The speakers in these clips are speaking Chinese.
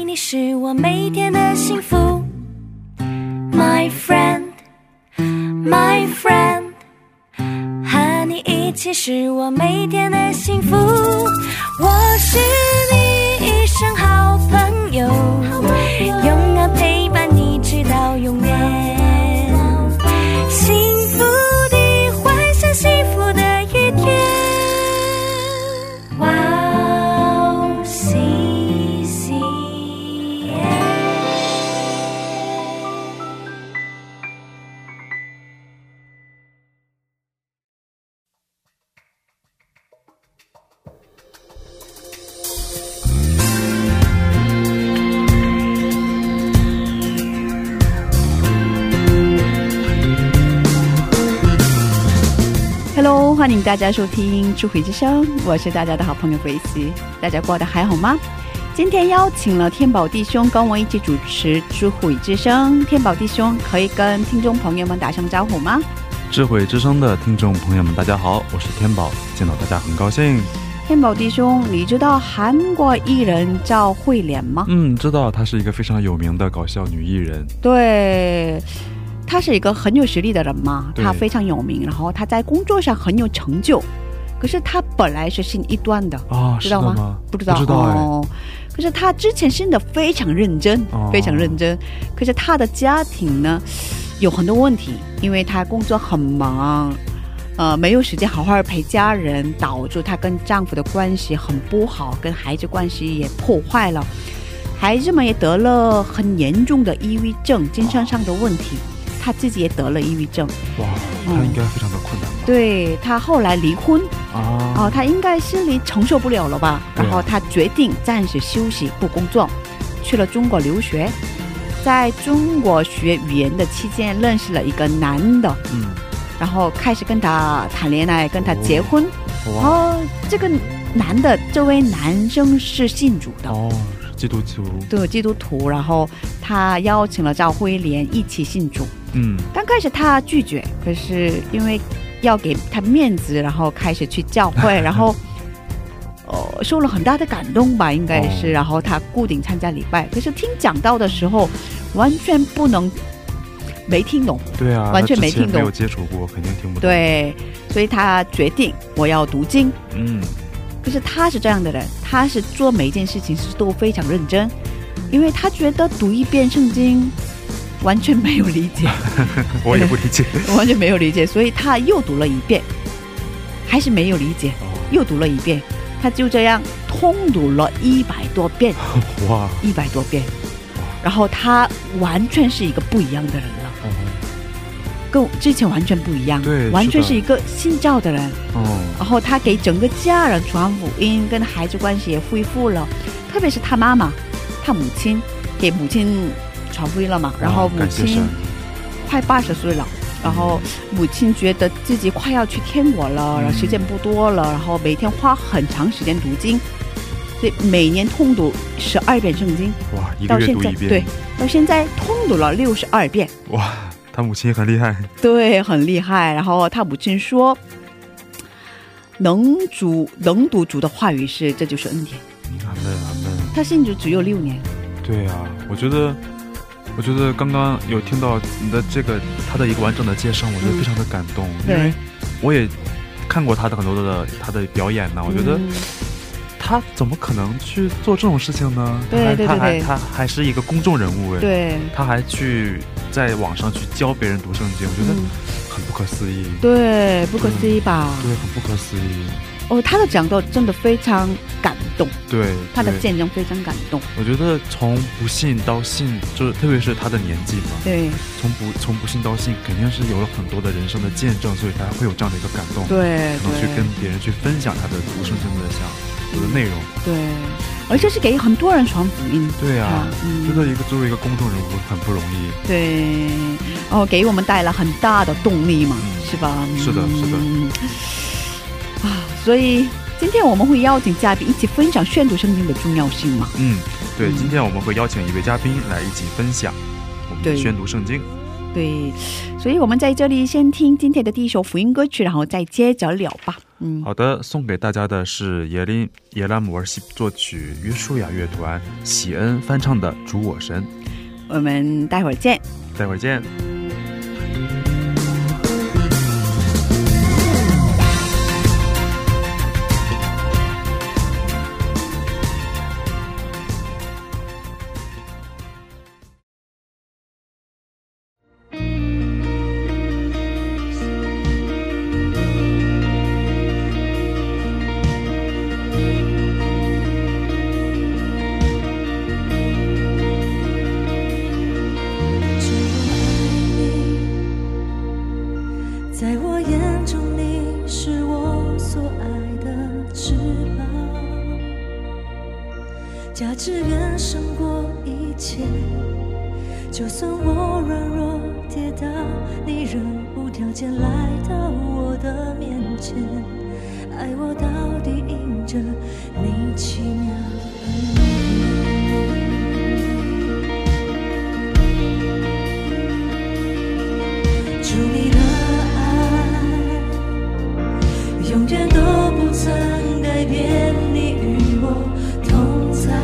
你是我每天的幸福 My friend My friend 和你一起是我每天的幸福我是你一生好朋友永远陪伴你直到永远幸福的幻想幸福的一天哇哦西西耶 Hello， 欢迎大家收听智慧之声，我是大家的好朋友维西，大家过得还好吗？今天邀请了天宝弟兄跟我一起主持智慧之声，天宝弟兄可以跟听众朋友们打声招呼吗？ 智慧之声的听众朋友们大家好，我是天宝，见到大家很高兴。 天宝弟兄，你知道韩国艺人赵慧莲吗？ 知道，她是一个非常有名的搞笑女艺人。 对，她是一个很有实力的人嘛，她非常有名，然后她在工作上很有成就，可是她本来是信异端的知道吗？不知道哦。可是她之前信的非常认真，非常认真，可是她的家庭呢有很多问题，因为她工作很忙，没有时间好好陪家人，导致她跟丈夫的关系很不好，跟孩子关系也破坏了，孩子们也得了很严重的抑郁症，精神上的问题，她自己也得了抑郁症。 哇，她应该非常的困难吧？ 对，她后来离婚她应该心里承受不了了吧，然后她决定暂时休息不工作，去了中国留学，在中国学语言的期间认识了一个男的，然后开始跟他谈恋爱，跟他结婚。这个男的，这位男生是信主的基督徒。 对，基督徒，然后他邀请了赵慧莲一起信主。刚开始他拒绝，可是因为要给他面子，然后开始去教会，然后受了很大的感动吧，应该是，然后他固定参加礼拜，可是听讲道的时候完全没听懂。对啊，完全没听懂，没有接触过，肯定听不懂。对，所以他决定我要读经。可是他是这样的人，他是做每一件事情都非常认真，因为他觉得读一遍圣经完全没有理解我也不理解完全没有理解，所以他又读了一遍，还是没有理解，又读了一遍，他就这样通读了100多遍。哇，100多遍，然后他完全是一个不一样的人了，跟之前完全不一样，对，完全是一个信教的人。然后他给整个家人传福音，跟孩子关系也恢复了，特别是他妈妈，他母亲给母亲传福音了嘛，然后母亲快80岁了，然后母亲觉得自己快要去天国了，然后时间不多了，然后每天花很长时间读经，所以每年通读12遍圣经。哇，一个月读一遍。对，到现在通读了62遍。哇，他母亲很厉害。对，很厉害。然后他母亲说，能读主的话语是，这就是恩典。阿们阿们。他信主只有6年。对啊，我觉得刚刚有听到你的这个他的一个完整的介绍，我觉得非常的感动，因为我也看过他的很多的他的表演呢，我觉得他怎么可能去做这种事情呢？他还是一个公众人物，对，他还去在网上去教别人读圣经，我觉得很不可思议。对，不可思议吧？对，很不可思议。他的讲道真的非常感动，对，他的见证非常感动。我觉得从不信到信，就是特别是他的年纪嘛，对，从不信到信，肯定是有了很多的人生的见证，所以他会有这样的一个感动，对，可能去跟别人去分享他的读圣经的内容，对，而且是给很多人传福音。对啊，觉得作为一个公众人物很不容易。对，给我们带来很大的动力嘛，是吧？是的，是的。所以今天我们会邀请嘉宾一起分享宣读圣经的重要性嘛？对，今天我们会邀请一位嘉宾来一起分享我们的宣读圣经。对，所以我们在这里先听今天的第一首福音歌曲，然后再接着聊吧。 好的，送给大家的是예람 월십作曲，约书亚乐团喜恩翻唱的《主我神》。 我们待会儿见。 待会儿见。 价值远胜过一切，就算我软弱跌倒，你仍无条件来到我的面前，爱我到底因着你奇妙恩典。主你的爱永远都不曾改变，你与我同在，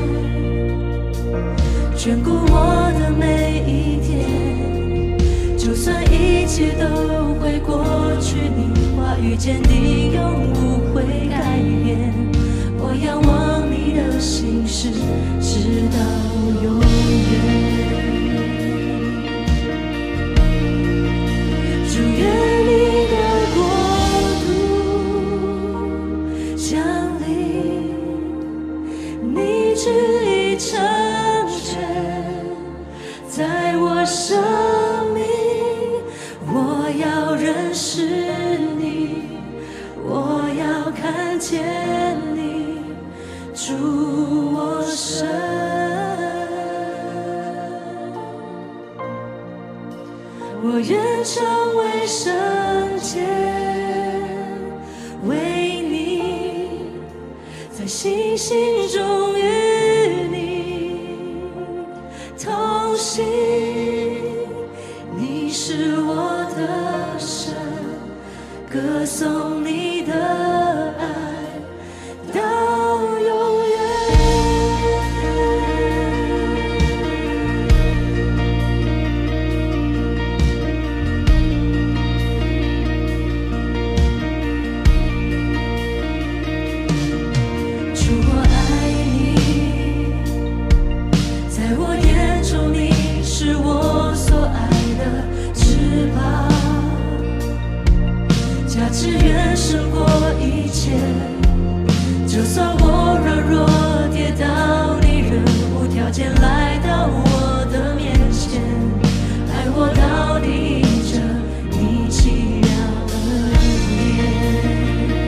眷顾我的每一天，就算一切都会过去，你话语坚定永不会改变，我仰望你的心事直到永远。主愿你的国度降临，你旨意成全在我生命，我要认识你，我要看见你，主我神，我愿成为圣洁，为你在星星中与你同行，你是我的神，歌颂你的爱到永远。主我爱你，在我眼中你是我所爱的至宝，价值远胜过一切，就算我软弱跌倒，你仍无条件来到我的面前，爱我到底因着你奇妙恩典。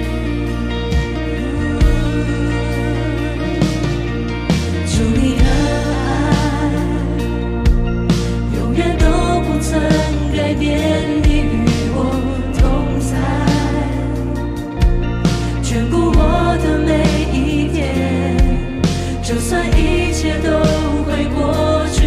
主你的爱永远都不曾改变，你与我同在，眷顾我的每一天，就算一切都会过去，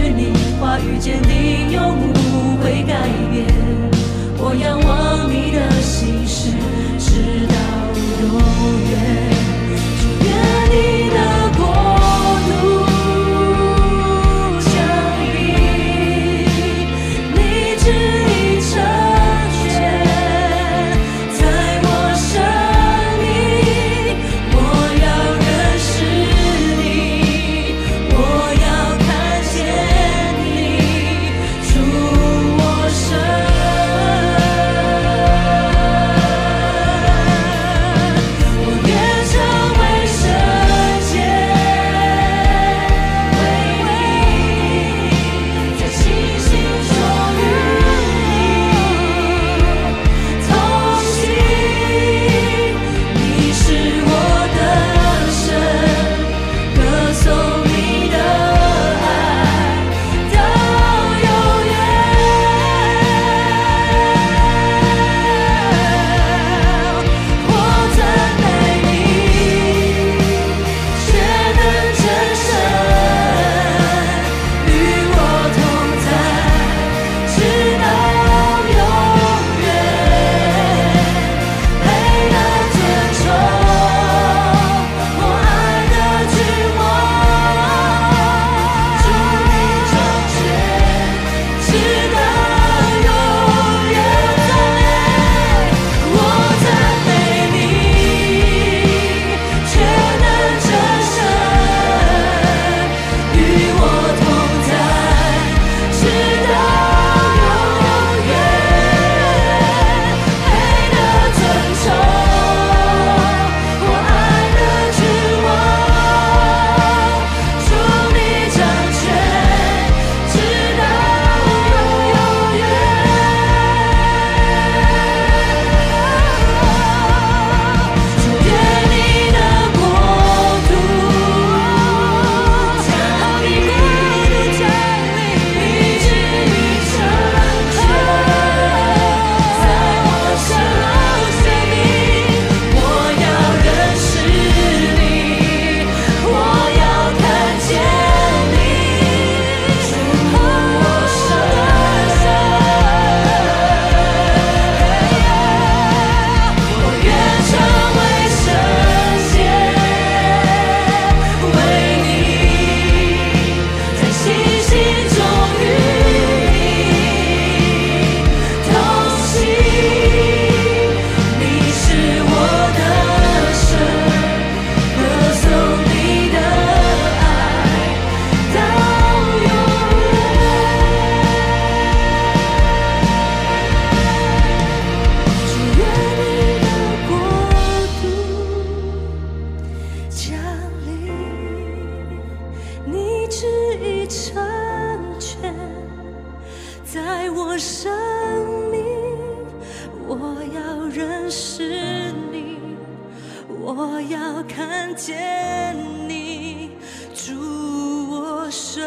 我要看见你主我身，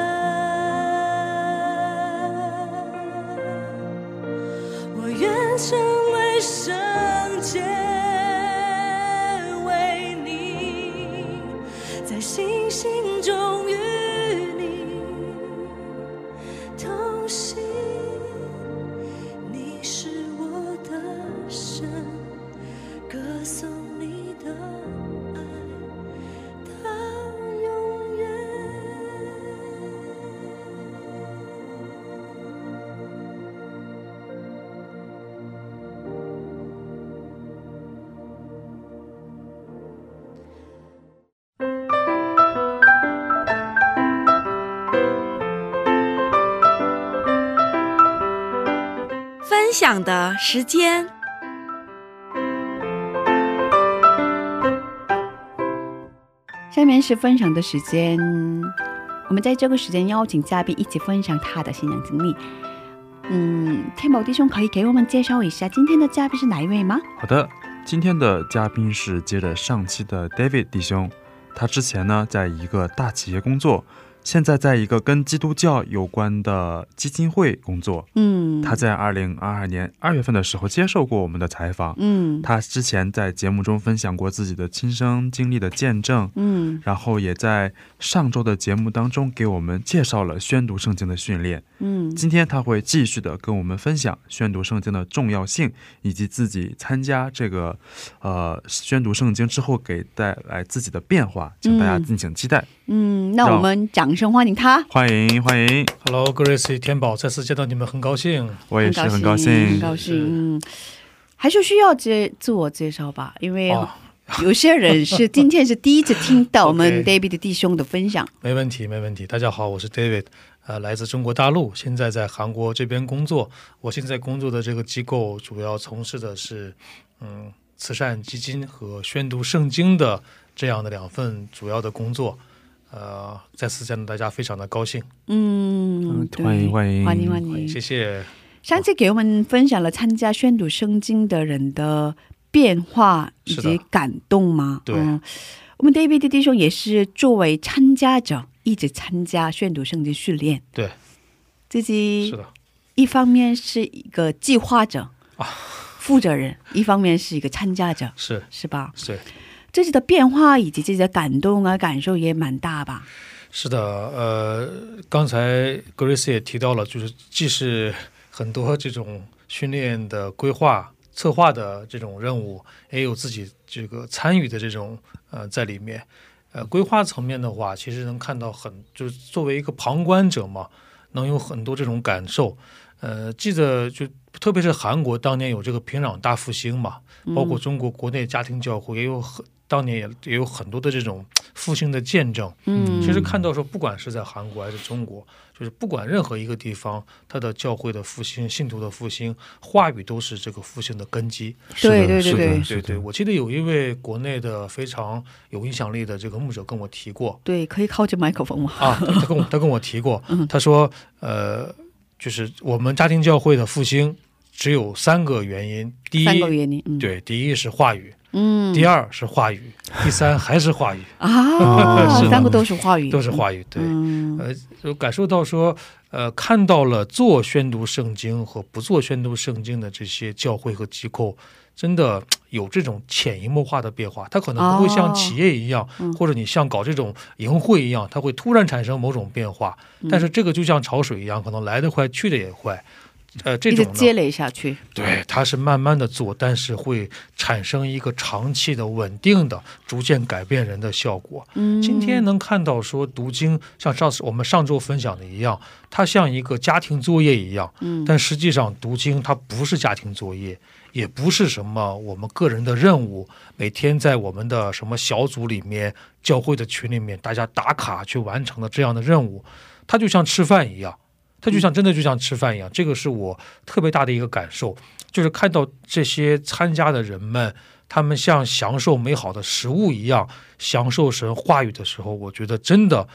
我愿成为圣洁，为你在星星中与你同行，你是我的神，歌颂你的爱到永远。 分享的时间。 下面是分享的时间，我们在这个时间邀请嘉宾一起分享他的信仰经历。天宝弟兄可以给我们介绍一下今天的嘉宾是哪一位吗？ 好的，今天的嘉宾是接着上期的 David 弟兄，他之前呢在一个大企业工作，现在在一个跟基督教有关的基金会工作。他在2022年2月份的时候接受过我们的采访。他之前在节目中分享过自己的亲身经历的见证。然后也在上周的节目当中给我们介绍了宣读圣经的训练。今天他会继续的跟我们分享宣读圣经的重要性，以及自己参加这个宣读圣经之后给带来自己的变化，请大家敬请期待。 那我们掌声欢迎他。 欢迎欢迎。 Hello Grace 天宝，再次见到你们很高兴。 我也是很高兴。 还是需要自我介绍吧，因为有些人是今天是第一次听到我们 David 弟兄的分享。 没问题没问题。大家好，我是 David， 来自中国大陆，现在在韩国这边工作。我现在工作的这个机构主要从事的是慈善基金和宣读圣经的这样的2份主要的工作。再次见到大家非常的高兴。 欢迎欢迎欢迎欢迎， 谢谢。 上次给我们分享了参加宣读圣经的人的变化以及感动吗？ 对， 我们 David 弟兄也是作为参加者一直参加宣读圣经训练。 对， 自己是的， 一方面是一个计划者负责人，一方面是一个参加者，是吧？是。自己的变化以及自己的感动啊感受也蛮大吧？ 是的，刚才 Grace 也提到了，就是既是很多这种训练的规划策划的这种任务，也有自己这个参与的这种在里面。规划层面的话，其实能看到就是作为一个旁观者嘛，能有很多这种感受。记得就特别是韩国当年有这个平壤大复兴嘛，包括中国国内家庭教会也有当年也有很多的这种复兴的见证。其实看到说不管是在韩国还是中国，就是不管任何一个地方，它的教会的复兴信徒的复兴，话语都是这个复兴的根基。 对对对对对，我记得有一位国内的非常有影响力的这个牧者跟我提过。 对，可以靠近麦克风吗？ 他跟我提过，他说就是我们家庭教会的复兴只有3个原因。第一，对，第一是话语，第二是话语，第三还是话语啊，3个都是话语，都是话语。对，就感受到说，看到了做宣读圣经和不做宣读圣经的这些教会和机构，真的有这种潜移默化的变化。它可能不会像企业一样，或者你像搞这种营会一样，它会突然产生某种变化。但是这个就像潮水一样，可能来得快去得也快。这种积累下去，对，它是慢慢的做，但是会产生一个长期的稳定的逐渐改变人的效果。今天能看到说读经像我们上周分享的一样，它像一个家庭作业一样，但实际上读经它不是家庭作业，也不是什么我们个人的任务，每天在我们的什么小组里面教会的群里面大家打卡去完成的这样的任务。它就像吃饭一样，它就像真的就像吃饭一样。这个是我特别大的一个感受，就是看到这些参加的人们，他们像享受美好的食物一样享受神话语的时候，我觉得真的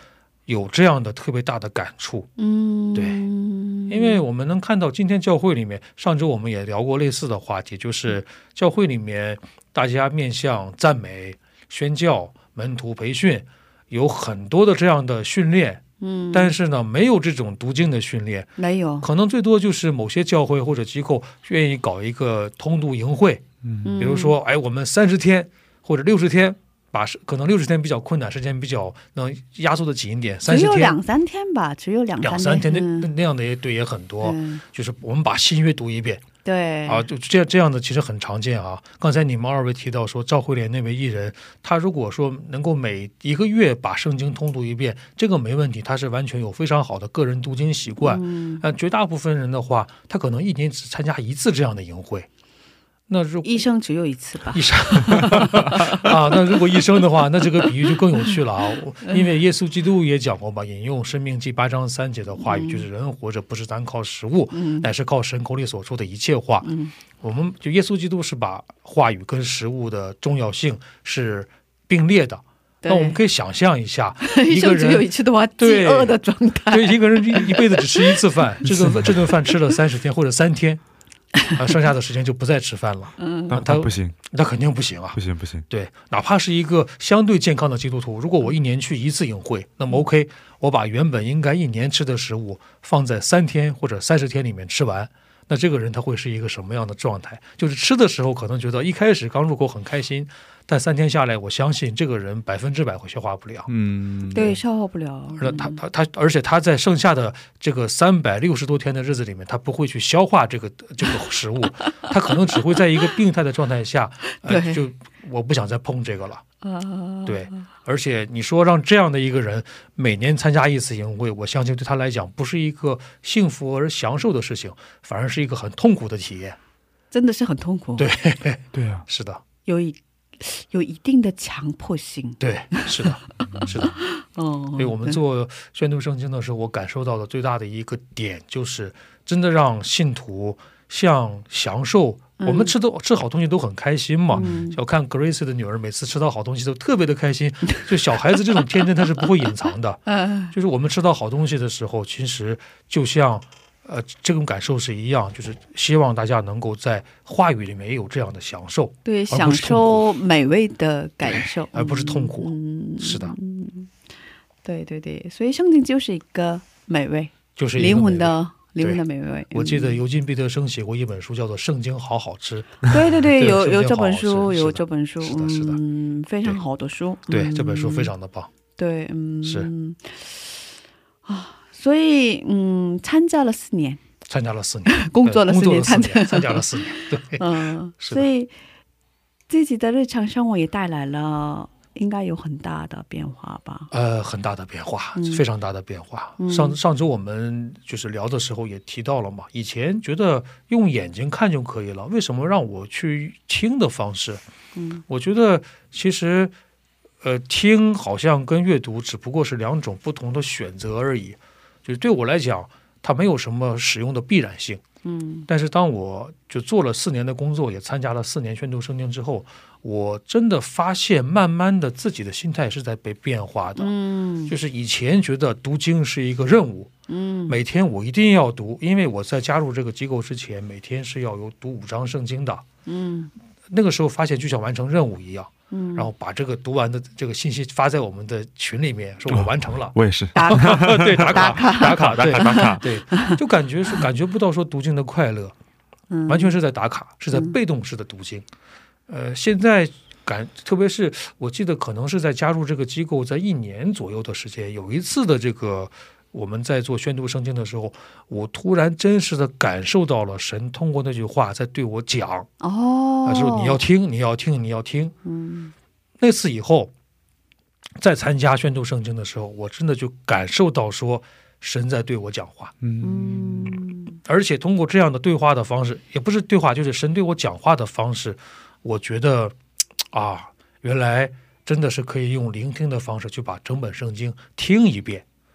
有这样的特别大的感触。对，因为我们能看到今天教会里面，上周我们也聊过类似的话题，就是教会里面大家面向赞美、宣教、门徒培训，有很多的这样的训练。但是呢，没有这种读经的训练， 没有， 可能最多就是某些教会或者机构愿意搞一个通读营会，比如说，我们30天或者60天，可能60天比较困难，时间比较能压缩的紧一点，30天， 只有2-3天吧，只有2-3 天，那样的也很多，就是我们把新约读一遍。 对啊，就这样的其实很常见啊。刚才你们2位提到说，赵慧莲那位艺人，他如果说能够每1个月把圣经通读一遍，这个没问题，他是完全有非常好的个人读经习惯。绝大部分人的话，他可能1年只参加1次这样的营会。那一生只有1次吧？ 一生啊，那如果一生的话，那这个比喻就更有趣了啊！因为耶稣基督也讲过吧，引用《申命记》8章3节的话语，就是人活着不是单靠食物，乃是靠神口里所说的一切话。我们就耶稣基督是把话语跟食物的重要性是并列的。那我们可以想象一下，一个人只有1次的话，饥饿的状态。 对，一个人一辈子只吃1次饭，这顿饭吃了30天或者3天。剩下的时间就不再吃饭了。 他不行， 那肯定不行啊！ 不行。 对，哪怕是一个相对健康的基督徒，如果我1年去1次营会，那么 OK， 我把原本应该1年吃的食物放在3天或者30天里面吃完，那这个人他会是一个什么样的状态？就是吃的时候可能觉得一开始刚入口很开心，但3天下来，我相信这个人100%会消化不了。 对，消化不了。 而且他在剩下的这个360多天的日子里面，他不会去消化这个食物，他可能只会在一个病态的状态下，就我不想再碰这个了。对，而且你说让这样的一个人每年参加1次营会，我相信对他来讲不是一个幸福而享受的事情，反而是一个很痛苦的体验。 真的是很痛苦。 对啊， 是的， 有一定的强迫性。 对，是的。所以我们做宣读圣经的时候，我感受到的最大的一个点就是真的让信徒像享受，我们吃好东西都很开心嘛。我看 Grace 的女儿每次吃到好东西都特别的开心，就小孩子这种天真他是不会隐藏的。就是我们吃到好东西的时候，其实就像这种感受是一样，就是希望大家能够在话语里面也有这样的享受， 对，享受美味的感受， 而不是痛苦。是的， 对，所以圣经就是一个美味，就是灵魂的美味。 我记得尤金·彼得生写过一本书，叫做《圣经好好吃》。 对，有这本书， 是的， 非常好的书。 对，这本书非常的棒。 对， 是啊。所以参加了4年，工作了4年，参加了4年。对， 所以自己的日常生活也带来了应该有很大的变化吧？ 很大的变化，非常大的变化。上周我们就是聊的时候也提到了嘛，以前觉得用眼睛看就可以了，为什么让我去听的方式？我觉得其实听好像跟阅读只不过是2种不同的选择而已。就是对我来讲，它没有什么使用的必然性。但是当我就做了4年的工作，也参加了4年宣读圣经之后，我真的发现慢慢的自己的心态是在被变化的。就是以前觉得读经是一个任务，每天我一定要读，因为我在加入这个机构之前，每天是要有读5章圣经的。那个时候发现就像完成任务一样。然后把这个读完的这个信息发在我们的群里面，说我完成了。 我也是打卡， 对，打卡，对，就感觉不到说读经的快乐，完全是在打卡，是在被动式的读经。现在特别是我记得可能是在加入这个机构在1年左右的时间，有一次的这个我们在做宣读圣经的时候，我突然真实的感受到了神通过那句话在对我讲。说你要听，你要听，你要听。那次以后在参加宣读圣经的时候，我真的就感受到说神在对我讲话。而且通过这样的对话的方式，也不是对话，就是神对我讲话的方式，我觉得原来真的是可以用聆听的方式去把整本圣经听一遍。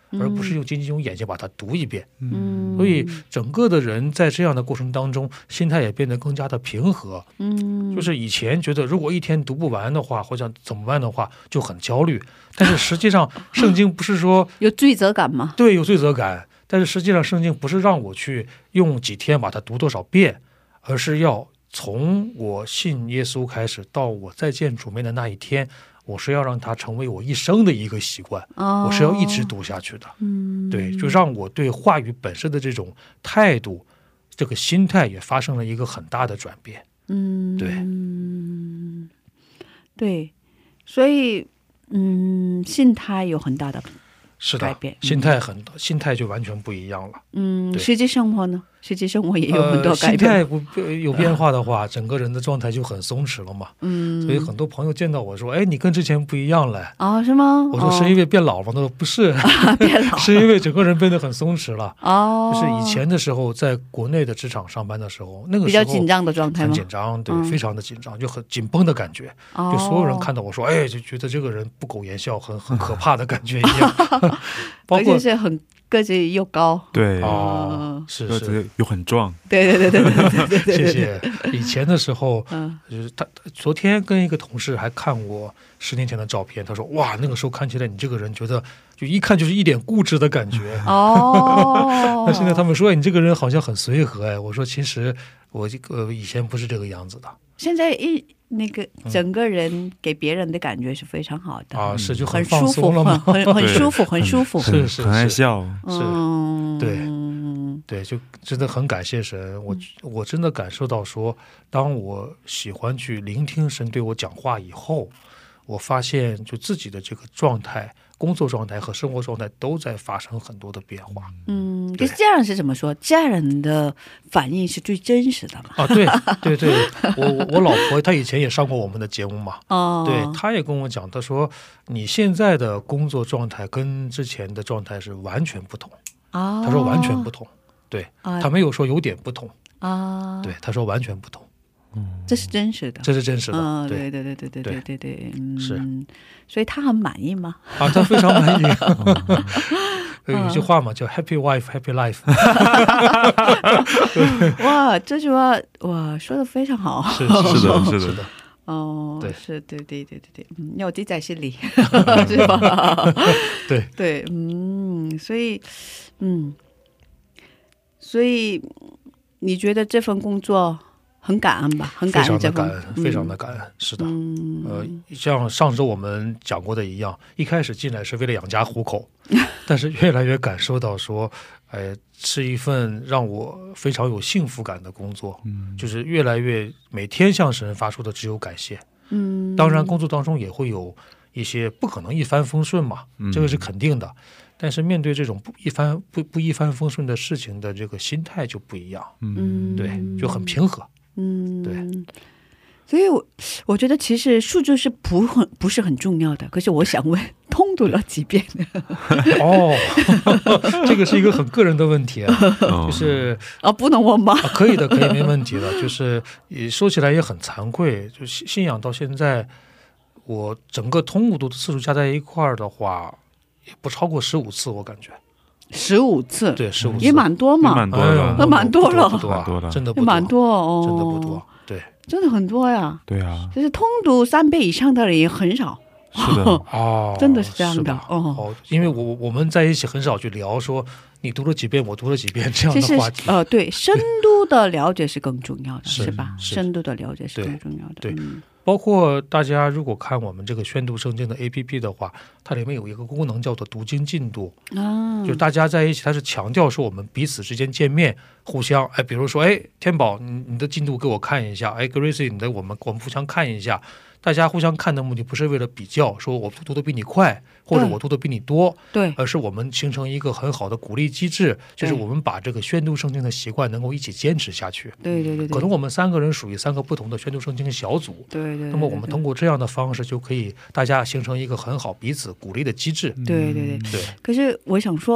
而不是用仅仅用眼睛把它读一遍。所以整个的人在这样的过程当中，心态也变得更加的平和。就是以前觉得如果一天读不完的话，或者怎么办的话，就很焦虑。但是实际上，圣经不是说有罪责感吗？ 对，有罪责感。但是实际上，圣经不是让我去用几天把它读多少遍，而是要从我信耶稣开始到我再见主面的那一天，我是要让它成为我一生的一个习惯，我是要一直读下去的。对，就让我对话语本身的这种态度，这个心态也发生了一个很大的转变。 对，所以心态有很大的改变。 是的，心态就完全不一样了。 实际生活呢？实际生活也有很多改变。 心态不有变化的话，整个人的状态就很松弛了嘛。所以很多朋友见到我说：“哎，你跟之前不一样了。” 哦，是吗？ 我说是因为变老了吗？他说不是， 变老是因为整个人变得很松弛了。 哦， 就是以前的时候，在国内的职场上班的时候，那个时候比较紧张的状态吗？ 很紧张，对，非常的紧张，就很紧绷的感觉。就所有人看到我说：“哎，就觉得这个人不苟言笑，很可怕的感觉一样。” 而且是很个子又高， 对， 是个子又很壮， 对， 谢谢。以前的时候，就是他昨天跟一个同事还看我10年前的照片，他说：“哇，那个时候看起来你这个人，觉得就一看就是一点固执的感觉。”那现在他们说你这个人好像很随和。我说其实我以前不是这个样子的。 现在那个整个人给别人的感觉是非常好的是就很放松了嘛， 很舒服，很舒服， 是很爱笑， 对，就真的很感谢神。我真的感受到说，当我喜欢去聆听神对我讲话以后，我发现就自己的这个状态、工作状态和生活状态都在发生很多的变化。 可是家人是怎么说？家人的反应是最真实的嘛？ 对，我老婆她以前也上过我们的节目嘛。对，她也跟我讲，她说你现在的工作状态跟之前的状态是完全不同。她说完全不同。对，她没有说有点不同。对，她说完全不同。 这是真实的， 这是真实的。 对，是，所以他很满意吗？ 他非常满意。有句话嘛，叫 Happy Wife Happy Life。 哇，这句话哇说的非常好。 是的。 对，是对，要记在心里，是吧？对，所以你觉得这份工作很感恩吧？很感恩， 非常的感恩。是的，像上周我们讲过的一样，一开始进来是为了养家糊口，但是越来越感受到说，是一份让我非常有幸福感的工作。就是越来越每天向神发出的只有感谢。当然工作当中也会有一些不可能一帆风顺嘛，这个是肯定的。但是面对这种不一帆风顺的事情的这个心态就不一样。对，就很平和。对， 所以我觉得其实数字是不是很重要的，可是我想问，通读了几遍？ 这个是一个很个人的问题就是不能问吗？ 可以的，没问题的。就是说起来也很惭愧，就信仰到现在，我整个通读的次数加在一块儿的话，也不超过15次，我感觉。 15次， 对，15次也蛮多嘛， 蛮多的， 蛮多了， 真的不多， 蛮多真的不多，对， 真的很多呀。 对啊， 就是通读3倍以上的人也很少。 是的， 真的是这样的。 因为我们在一起很少去聊说你读了几遍，我读了几遍这样的话题。 对，深度的了解是更重要的，是吧？深度的了解是更重要的。 对。包括大家如果看我们这个宣读圣经的 APP 的话，它里面有一个功能叫做读经进度。就是大家在一起，它是强调说我们彼此之间见面，互相比如说天宝你的进度给我看一下，Gracie 你的我们互相看一下。大家互相看的目的不是为了比较，说我读的比你快，或者我读的比你多， 对， 而是我们形成一个很好的鼓励机制，就是我们把这个宣读圣经的习惯能够一起坚持下去。 对， 可能我们3个人属于3个不同的宣读圣经小组， 对， 那么我们通过这样的方式就可以大家形成一个很好彼此鼓励的机制。 对。可是我想说，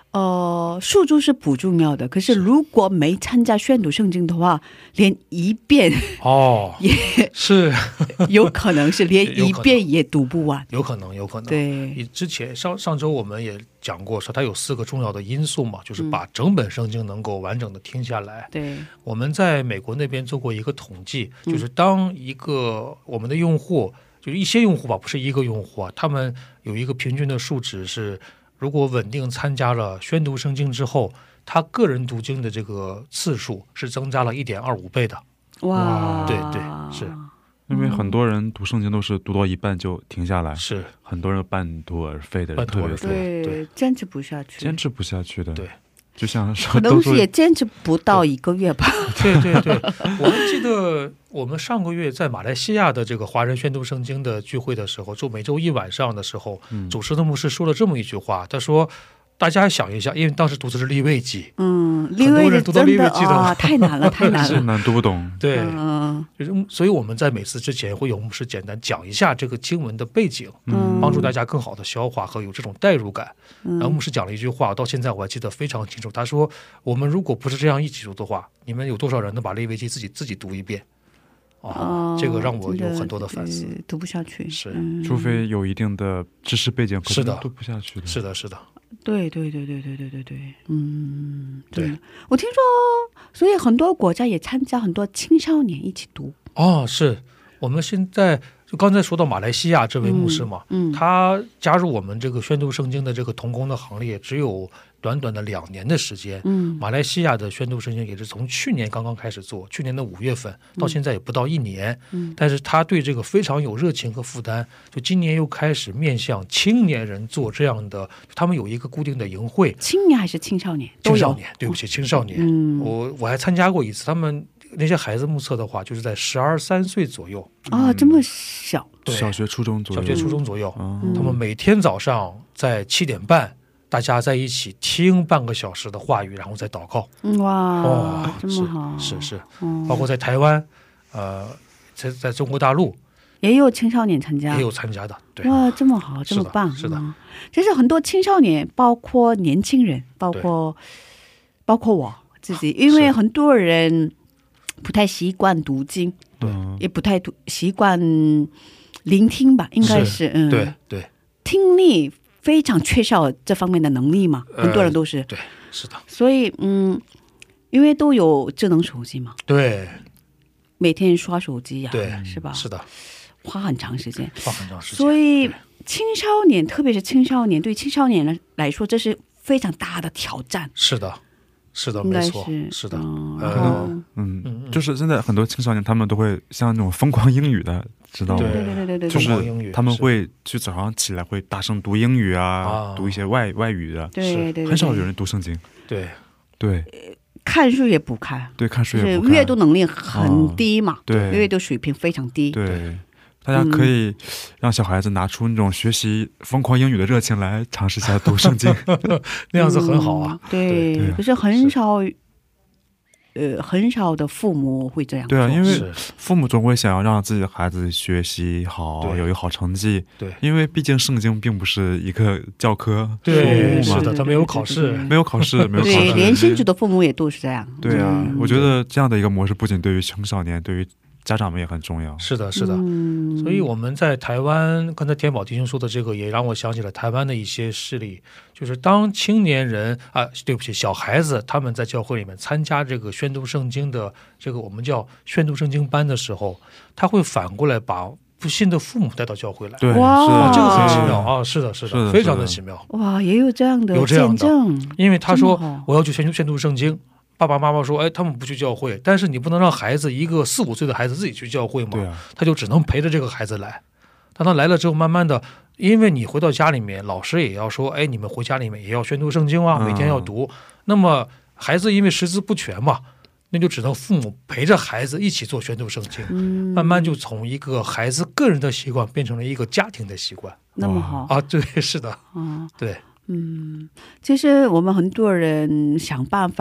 数字是不重要的，可是如果没参加宣读圣经的话，连一遍也是有可能是连一遍也读不完，有可能。对，之前上周我们也讲过，说它有4个重要的因素嘛，就是把整本圣经能够完整的听下来。对，我们在美国那边做过一个统计，就是当一个我们的用户，就是一些用户吧，不是一个用户啊，他们有一个平均的数值是，如果稳定参加了宣读圣经之后，他个人读经的这个次数是增加了1.25倍的。哇，对对，是因为很多人读圣经都是读到一半就停下来，是很多人半途而废的人特别多，对，坚持不下去的，对，就像可能是也坚持不到1个月吧。对对对，我们记得我们上个月在马来西亚的这个华人宣读圣经的聚会的时候，就每周一晚上的时候，主持的牧师说了这么一句话，他说大家想一下，因为当时读的是利未记，很多人读到利未记的太难了，太难了，是难读不懂。对，所以我们在每次之前会有牧师简单讲一下这个经文的背景，帮助大家更好的消化和有这种代入感。然后牧师讲了一句话，到现在我还记得非常清楚，他说我们如果不是这样一起读的话，你们有多少人能把利未记自己读一遍？这个让我有很多的反思，读不下去，是，除非有一定的知识背景，是的，读不下去的，是的，是的。对对对对对对对对，对，我听说，所以很多国家也参加很多青少年一起读。是我们现在就刚才说到马来西亚这位牧师嘛，他加入我们这个宣读圣经的这个同工的行列，只有短短的2年的时间。马来西亚的宣读圣经也是从去年刚刚开始做，去年的5月份到现在也不到1年，但是他对这个非常有热情和负担，就今年又开始面向青年人做这样的，他们有一个固定的营会。青年还是青少年？青少年，对不起，青少年。我还参加过一次，他们那些孩子目测的话，就是在12、13岁左右。这么小？对，小学、初中左右。他们每天早上在7点半。大家在一起听半个小时的话语，然后再祷告。哇，这么好！是，包括在台湾，在中国大陆也有青少年参加，也有参加的。对，哇，这么好，这么棒！是的，其实很多青少年，包括年轻人，包括我自己，因为很多人不太习惯读经，也不太习惯聆听吧，应该是，对，听力。非常缺少这方面的能力嘛，很多人都是，对，是的。所以因为都有智能手机嘛，对，每天刷手机呀，对，是吧？是的，花很长时间。所以青少年，特别是青少年，对青少年来说，这是非常大的挑战。是的，是的，没错，是的。就是现在很多青少年，他们都会像那种疯狂英语的。知道吗？对，就是他们会去早上起来会大声读英语啊，读一些外语的，对，很少有人读圣经，对，看书也不看，对，看书也不看，阅读能力很低嘛，对，阅读水平非常低，对，大家可以让小孩子拿出那种学习疯狂英语的热情来尝试一下读圣经，那样子很好啊，对，可是很少。很少的父母会这样做。对啊，因为父母总会想要让自己的孩子学习好，有一个好成绩。对，因为毕竟圣经并不是一个教科书嘛，是的，它没有考试，没有考试。对，连新主的父母也都是这样。对啊，我觉得这样的一个模式不仅对于青少年，对于家长们也很重要。是的，是的。所以我们在台湾，刚才天宝弟兄说的这个，也让我想起了台湾的一些事例，就是当青年人对不起，小孩子他们在教会里面参加这个宣读圣经的这个我们叫宣读圣经班的时候，他会反过来把不信的父母带到教会来。对，哇，这个很奇妙啊！是的，是的，非常的奇妙。哇，也有这样的见证。因为他说我要去宣读圣经。爸爸妈妈说他们不去教会，但是你不能让孩子一个4、5岁的孩子自己去教会嘛，他就只能陪着这个孩子来。当他来了之后，慢慢的，因为你回到家里面，老师也要说你们回家里面也要宣读圣经啊，每天要读。那么孩子因为识字不全嘛，那就只能父母陪着孩子一起做宣读圣经，慢慢就从一个孩子个人的习惯变成了一个家庭的习惯。那么好啊，对，是的，对，其实我们很多人想办法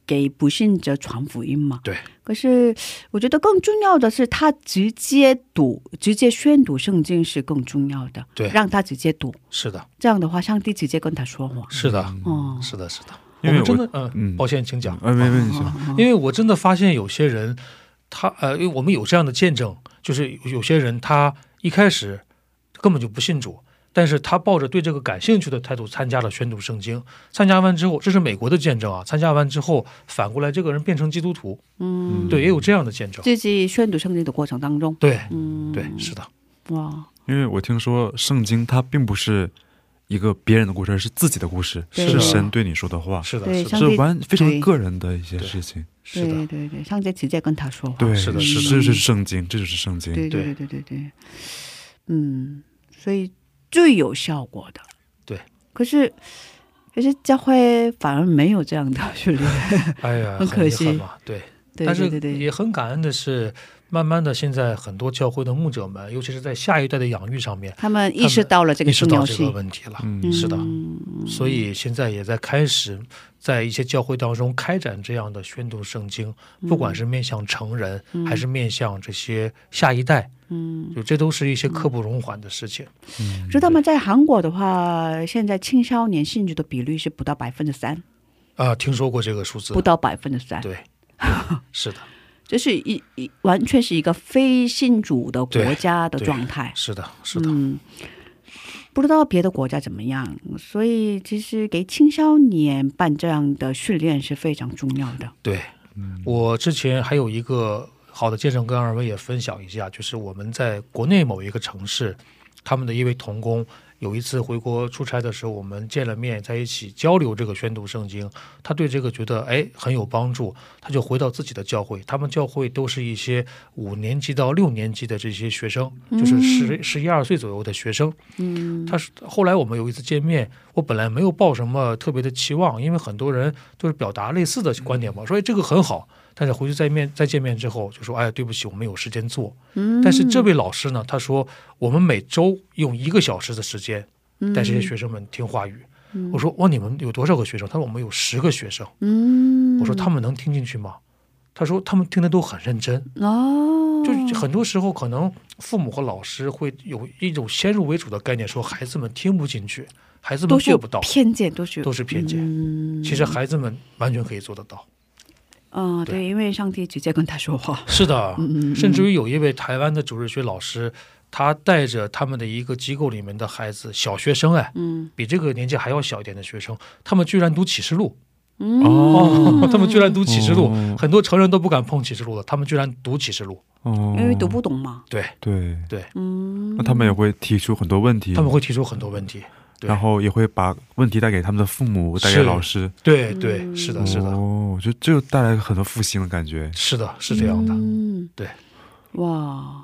给不信者传福音嘛。 对。 可是我觉得更重要的是他直接宣读圣经是更重要的。 对， 让他直接读。 是的， 这样的话上帝直接跟他说话。 是的，是的，是的。因为我真的抱歉，请讲。 没问题。 因为我真的发现有些人他因为我们有这样的见证，就是有些人他一开始根本就不信主，但是他抱着对这个感兴趣的态度参加了宣读圣经，参加完之后，这是美国的见证啊，参加完之后反过来这个人变成基督徒。对，也有这样的见证， 自己宣读圣经的过程当中。 对，对，是的。 哇， 因为我听说圣经它并不是一个别人的故事，而是自己的故事，是神对你说的话。 是的， 是非常个人的一些事情。 是的，对对，上帝直接跟他说话。 对， 是的， 这是圣经，这就是圣经。 对对对对对，所以最有效果的。 对， 可是教会反而没有这样的训练。 哎呀， 很可惜嘛。对，但是也很感恩的是，慢慢的现在很多教会的牧者们，尤其是在下一代的养育上面， 他们意识到了这个重要性， 意识到这个问题了。是的，所以现在也在开始在一些教会当中开展这样的宣读圣经，不管是面向成人，还是面向这些下一代，就这都是一些刻不容缓的事情。 知道吗？在韩国的话，现在青少年信主的比率是不到3%。 听说过这个数字， 不到3%。 对，是的。 这是完全是一个非信主的国家的状态。 是的，是的。 不知道别的国家怎么样，所以其实给青少年办这样的训练是非常重要的。 对，我之前还有一个好的见证跟二位也分享一下，就是我们在国内某一个城市，他们的一位同工有一次回国出差的时候，我们见了面，在一起交流这个宣读圣经，他对这个觉得很有帮助，他就回到自己的教会，他们教会都是一些5年级到6年级的这些学生，就是11、12岁左右的学生。后来我们有一次见面，我本来没有抱什么特别的期望，因为很多人都是表达类似的观点嘛，说这个很好，但是回去再见面之后就说对不起，我没有时间做。但是这位老师呢，他说我们每周用1个小时的时间带这些学生们听话语。我说你们有多少个学生？他说我们有10个学生。我说他们能听进去吗？他说他们听得都很认真。就很多时候可能父母和老师会有一种先入为主的概念，说孩子们听不进去，孩子们做不到， 偏见都是偏见。其实孩子们完全可以做得到。 对，因为上帝直接跟他说话。 是的，甚至于有一位台湾的主日学老师，他带着他们的一个机构里面的孩子，小学生比这个年纪还要小一点的学生，他们居然读启示录。他们居然读启示录，很多成人都不敢碰启示录了，他们居然读启示录。 因为读不懂嘛。 对， 那他们也会提出很多问题。然后也会把问题带给他们的父母，带给老师。对，是的，是的。我觉得这就带来很多复兴的感觉。是的，是这样的。对，哇，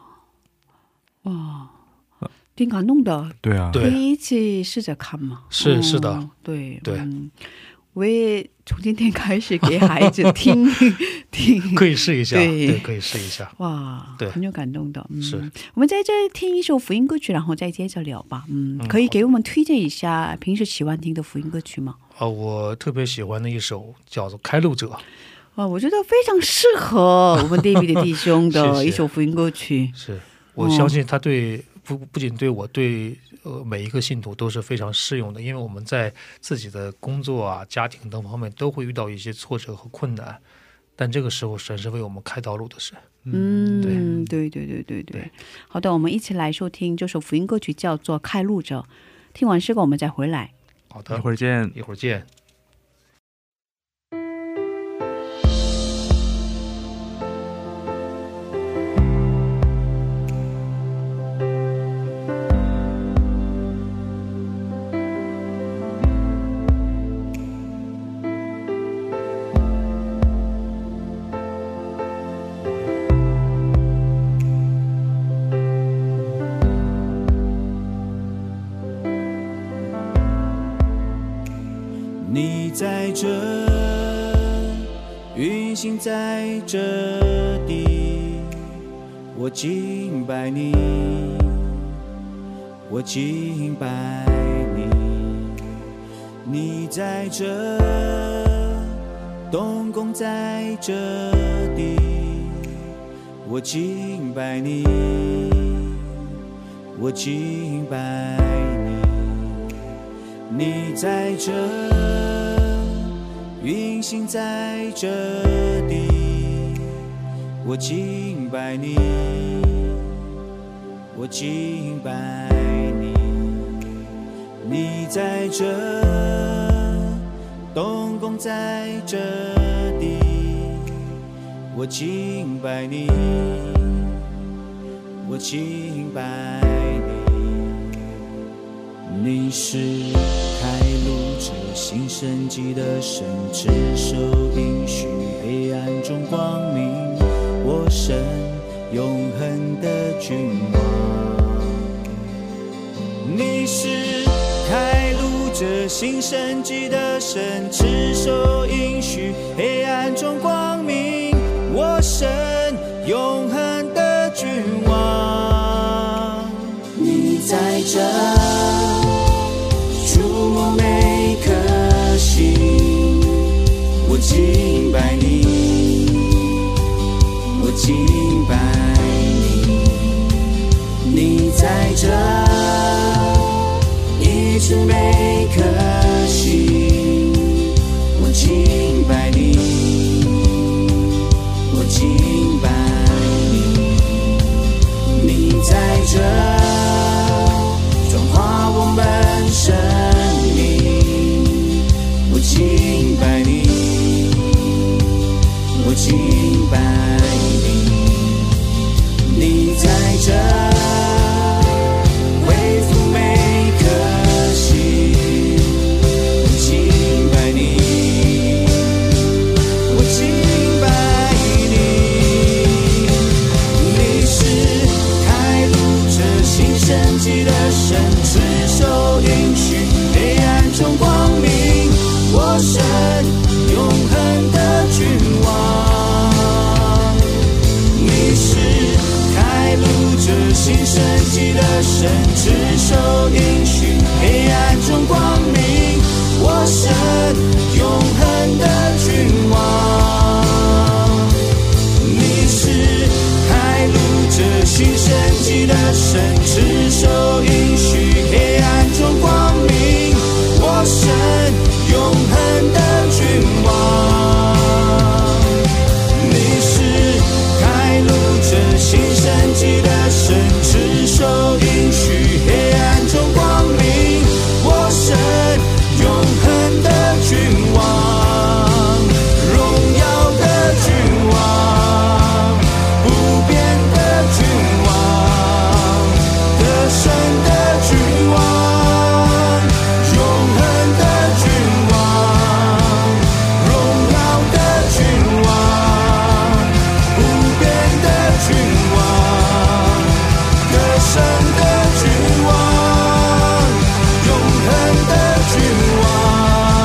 挺感动的。对啊，可以一起试着看嘛。是的，对。我也从今天开始给孩子听可以试一下。对，可以试一下。哇，很有感动的。是，我们在这听一首福音歌曲，然后再接着聊吧。可以给我们推荐一下平时喜欢听的福音歌曲吗？我特别喜欢的一首叫做《开路者》。我觉得非常适合我们 David 的弟兄的一首福音歌曲。是，我相信他不仅对我，对每一个信徒都是非常适用的，因为我们在自己的工作家庭等方面都会遇到一些挫折和困难，但这个时候神是为我们开道路的神。对。好的，我们一起来收听这首福音歌曲，叫做《开路者》。听完诗歌我们再回来。好的，一会儿见。你在这，运行在这地，我敬拜你，我敬拜你。你在这， 动工在这地，我敬拜你，我敬拜你，你在这运行在这地，我敬拜你，我敬拜你，你在这动工在这地，我敬拜你，我敬拜你，你是开路者行神迹的神，持守应许黑暗中光明，我神永恒的君王。你是开路者行神迹的神，持守应许黑暗中光明，我神永恒的君王。你在这触摸每颗心，我敬拜你，我敬拜你，你在这医治每颗心，我敬拜你，我敬拜你，你在这转化我们生命，我敬拜你，我敬拜你，你在这恢复每颗心，我敬拜你，我敬拜你，你是开路者行神迹的神，持守应许黑暗中光明，我神永恒的君王。你是开路者行神迹的神，持守应许黑暗中光明，我神永恒的君王。你是开路者行神迹的神，持守应许黑暗中光明，我神永恒的君王。你是开路者行神迹的神，持守应许黑暗中光明，我神永恒的君王，荣耀的君王，不变的君王，得胜的君王，永恒的君王，荣耀的君王，不变的君王，得胜的君王，永恒的君王。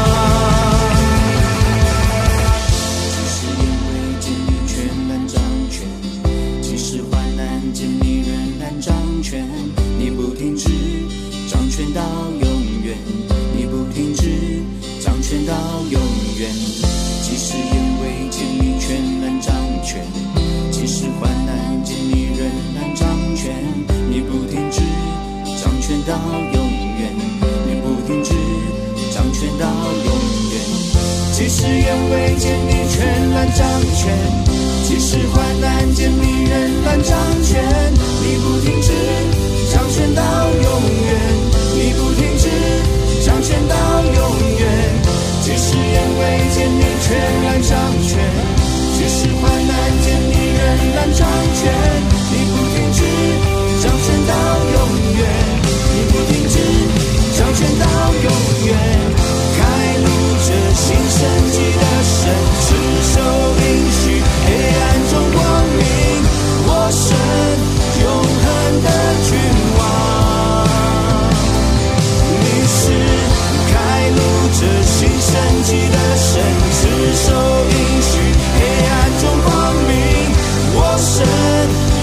即使因为见你全然掌权，即使患难见你仍然掌权，你不停止掌权到永远，你不停止掌权到永远。即使因为见你全然掌权，即使患难见你仍然掌权，你不停止掌权到永远，你不停止掌权到永远。即使因为见你全然掌权，即使患难见你仍然掌权，你不停止掌权到永远，你不停止掌权到永远。即使因为见你全然掌权，即使患难见你仍然掌权，你不停止掌权到永远，你不停止掌权到永远。开路者行神迹的神，持守应许黑暗中光明，我神永恒的君王。你是开路者行神迹的神，持守应许黑暗中光明，我神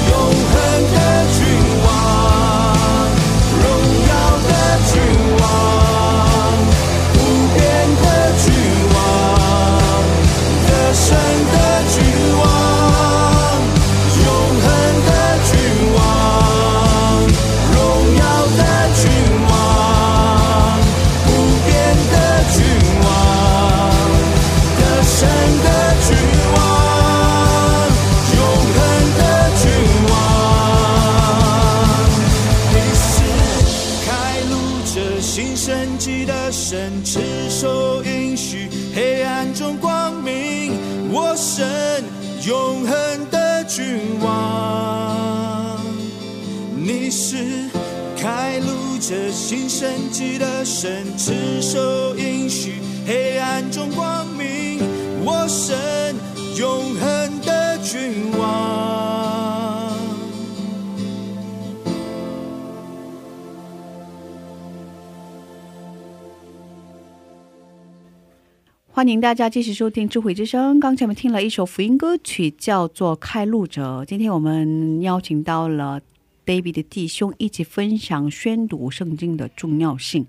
神持守应许，黑暗中光明，我神永恒的君王。你是开路者行神迹的神，持守应许，黑暗中光明，我神永恒的君王。 欢迎大家继续收听智慧之声。刚才我们听了一首福音歌曲，叫做开路者。今天我们邀请到了 David 的弟兄一起分享宣读圣经的重要性。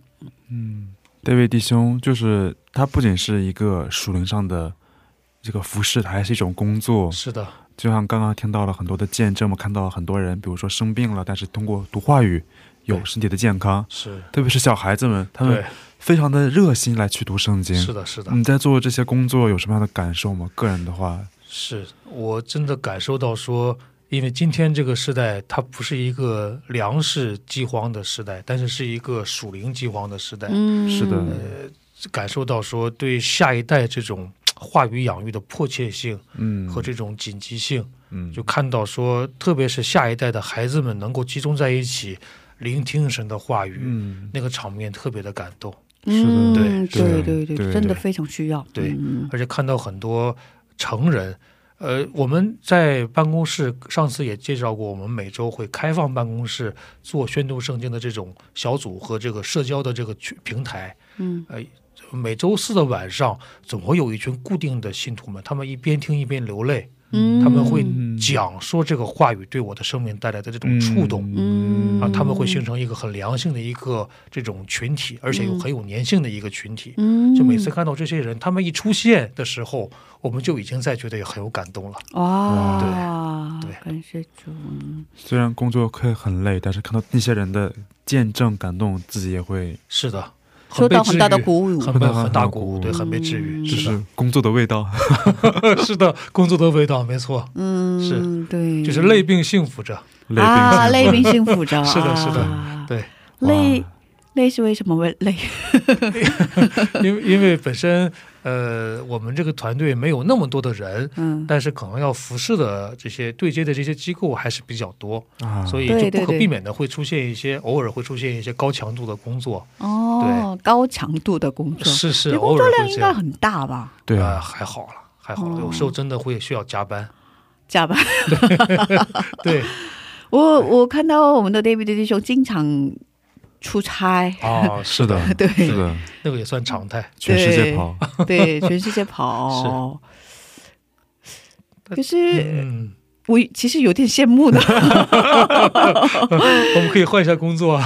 David 弟兄就是他不仅是一个属灵上的这个服侍，还是一种工作。 是的， 就像刚刚听到了很多的见证，我们看到很多人比如说生病了，但是通过读话语有身体的健康，是特别是小孩子们，他们非常的热心来去读圣经。是的，是的。你在做这些工作有什么样的感受吗？个人的话，是我真的感受到说，因为今天这个时代它不是一个粮食饥荒的时代，但是是一个属灵饥荒的时代。是的，感受到说对下一代这种话语养育的迫切性和这种紧急性，就看到说特别是下一代的孩子们能够集中在一起聆听神的话语，那个场面特别的感动。是的，对对对对，真的非常需要。对，而且看到很多成人，我们在办公室上次也介绍过，我们每周会开放办公室做宣读圣经的这种小组和这个社交的这个平台。每周四的晚上总会有一群固定的信徒们，他们一边听一边流泪。他们会讲说这个话语对我的生命带来的这种触动，他们会形成一个很良性的一个这种群体，而且很有粘性的一个群体。就每次看到这些人，他们一出现的时候，我们就已经在觉得很有感动了。哇，对，感谢主。虽然工作会很累，但是看到那些人的见证感动，自己也会是的。受到很大的鼓舞，很大鼓舞，对，很被治愈。这是工作的味道。是的，工作的味道，没错。是，对，就是累并幸福着。啊，累并幸福着。是的，是的，对。累是为什么会累？因为本身我们这个团队没有那么多的人，但是可能要服侍的这些对接的这些机构还是比较多，所以就不可避免的会出现一些偶尔会出现一些高强度的工作。哦，高强度的工作是工作量应该很大吧？对啊，还好了，还好了，有时候真的会需要加班。对，我看到我们的 David 弟兄经常出差啊，是的，对，是的，那个也算常态，全世界跑，对，全世界跑。可是我其实有点羡慕的。我们可以换一下工作。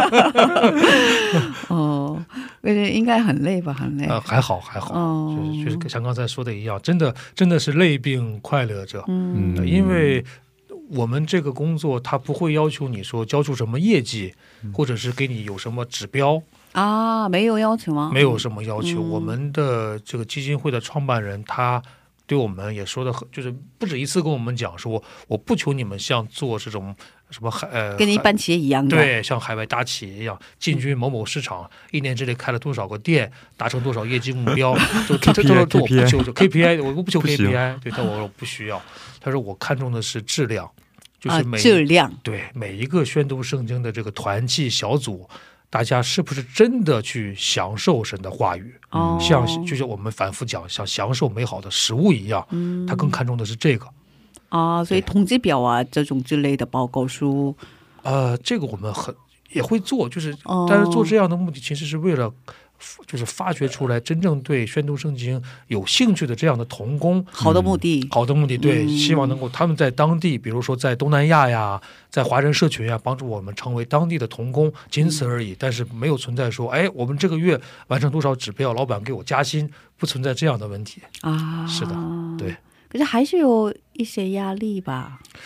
哦，应该很累吧？很累。还好，还好。就是像刚才说的一样，真的是累并快乐着。因为我们这个工作它不会要求你说交出什么业绩，或者是给你有什么指标啊，没有要求吗？没有什么要求。我们的这个基金会的创办人他对我们也说的就是不止一次跟我们讲说，我不求你们像做这种什么跟一般企业一样的，对，像海外大企业一样进军某某市场，一年之内开了多少个店，达成多少业绩目标，这我不求 KPI， 我不求 KPI， 对，但我不需要。他说我看重的是质量，就是质量，对，每一个宣读圣经的这个团契小组，大家是不是真的去享受神的话语，像就像我们反复讲像享受美好的食物一样，他更看重的是这个啊，所以统计表啊这种之类的报告书，这个我们也会做，就是但是做这样的目的其实是为了就是发掘出来真正对宣读圣经有兴趣的这样的同工，好的目的，好的目的，对，希望能够他们在当地，比如说在东南亚呀，在华人社群呀，帮助我们成为当地的同工，仅此而已。但是没有存在说，哎，我们这个月完成多少指标，老板给我加薪，不存在这样的问题啊。是的，对。可是还是有一些压力吧。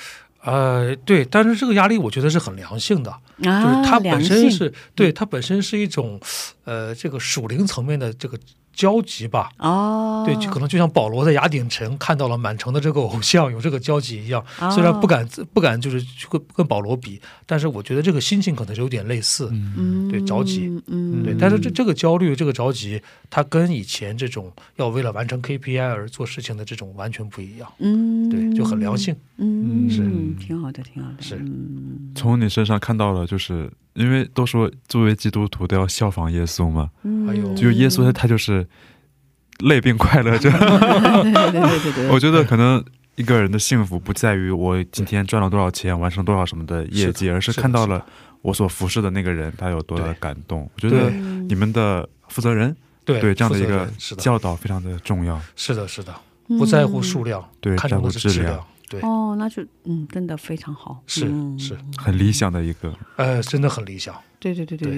对，但是这个压力我觉得是很良性的，就是它本身是对它本身是一种这个属灵层面的这个交集吧。对，可能就像保罗在雅典城看到了满城的这个偶像，有这个交集一样。虽然不敢就是跟保罗比，但是我觉得这个心情可能是有点类似。对，着急。对，但是这个焦虑，这个着急，它跟以前这种要为了完成 KPI 而做事情的这种完全不一样。对，就很良性。是挺好的，挺好的。 是从你身上看到了，就是因为都说作为基督徒都要效仿耶稣嘛。就耶稣他就是累并快乐着。我觉得可能一个人的幸福不在于我今天赚了多少钱，完成多少什么的业绩，而是看到了我所服侍的那个人他有多大的感动。我觉得你们的负责人对这样的一个教导非常的重要。是的，是的，不在乎数量，对，看重的是质量。对， 那就真的非常好， 是很理想的一个， 真的很理想。 对，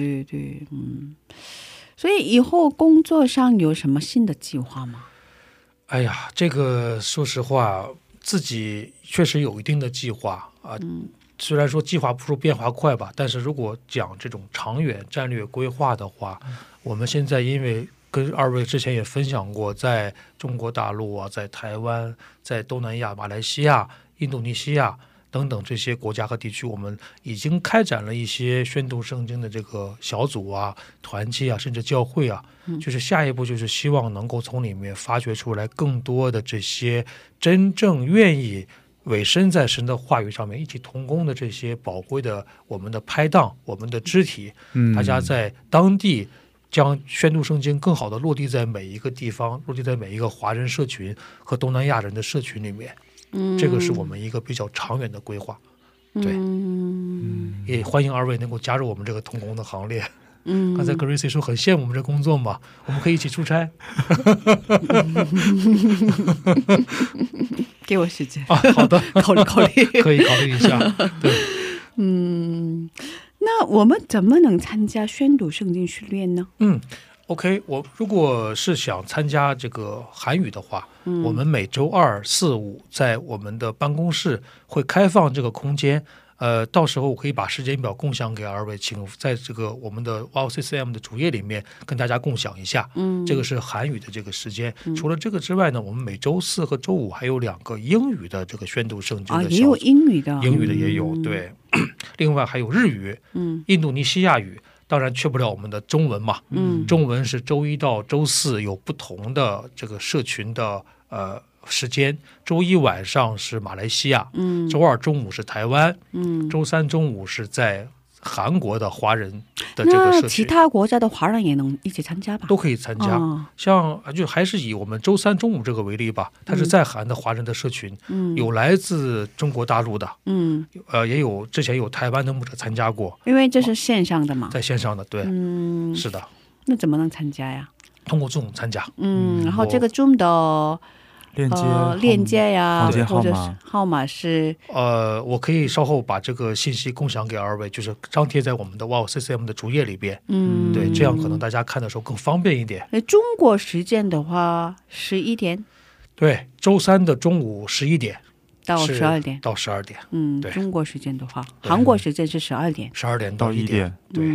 所以以后工作上有什么新的计划吗？ 哎呀，这个说实话，自己确实有一定的计划啊。虽然说计划不说变化快吧，但是如果讲这种长远战略规划的话，我们现在因为跟二位之前也分享过，在中国大陆啊，在台湾，在东南亚、马来西亚、印度尼西亚等等这些国家和地区，我们已经开展了一些宣读圣经的这个小组啊、团契啊，甚至教会啊。就是下一步就是希望能够从里面发掘出来更多的这些真正愿意委身在神的话语上面一起同工的这些宝贵的我们的拍档、我们的肢体，大家在当地将宣读圣经更好的落地在每一个地方，落地在每一个华人社群和东南亚人的社群里面。这个是我们一个比较长远的规划。对，也欢迎二位能够加入我们这个同工的行列。刚才 Gracie 说很羡慕我们这工作嘛，我们可以一起出差。 给我时间好的， 考虑可以考虑一下。对， 那我们怎么能参加宣读圣经训练呢 ？OK， 我如果是想参加这个韩语的话，我们每周2、4、5在我们的办公室会开放这个空间。到时候我可以把时间表共享给二位，请在这个我们的 WowCCM 的主页里面跟大家共享一下。这个是韩语的这个时间。除了这个之外呢，我们每周4和周5还有2个英语的这个宣读圣经的小组。 也有英语的也有。对，另外还有日语、印度尼西亚语。当然缺不了我们的中文嘛。中文是周1到周4有不同的这个社群的时间，周1晚上是马来西亚，周2中午是台湾，周3中午是在韩国的华人的这个社群。 那其他国家的华人也能一起参加吧？ 都可以参加。像就还是以我们周3中午这个为例吧，它是在韩的华人的社群，有来自中国大陆的，也有之前有台湾的牧者参加过。 因为这是线上的嘛， 在线上的，对，是的。 那怎么能参加呀？ 通过 Zoom 参加。 然后这个 Zoom 的链接呀，或者是号码是我可以稍后把这个信息共享给二位，就是张贴在我们的 WowCCM 的主页里边。对，这样可能大家看的时候更方便一点。 中国时间的话11点。 对，周3的中午11点到12点。 到12点。对， 中国时间的话，韩国时间是12点。 12点到1点。对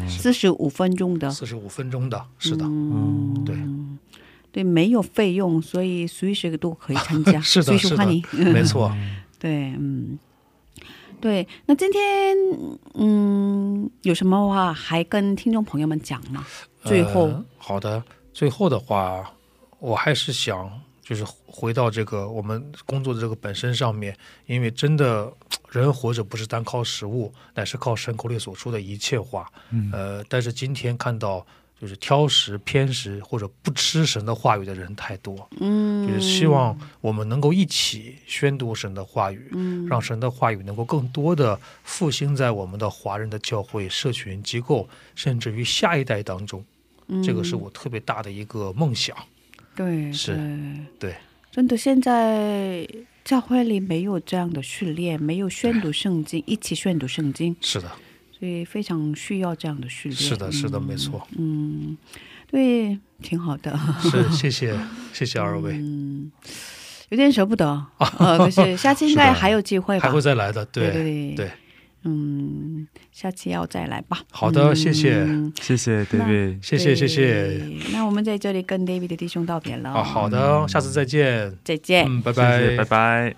，45分钟的。 45分钟的，是的。对。 对，没有费用，所以随时都可以参加。 是的， 随时欢迎。 没错。 对，对。那今天有什么话还跟听众朋友们讲吗？最后， 好的，最后的话，我还是想就是回到这个我们工作的这个本身上面，因为真的人活着不是单靠食物，乃是靠神口里所说的一切话。但是今天看到就是挑食偏食或者不吃神的话语的人太多。就是希望我们能够一起宣读神的话语，让神的话语能够更多的复兴在我们的华人的教会、社群机构，甚至于下一代当中。这个是我特别大的一个梦想。 对， 是，对， 真的现在教会里没有这样的训练，没有宣读圣经，一起宣读圣经。 是的， 所以非常需要这样的训练。 是的，是的，没错。 对，挺好的。 是，谢谢二位。 有点舍不得，可是下次应该还有机会吧，还会再来的，对对对，下次要再来吧。好的，谢谢谢谢 David， 谢谢谢谢。那我们在这里跟 David 的弟兄道别了。好的，下次再见，再见，拜拜，拜拜。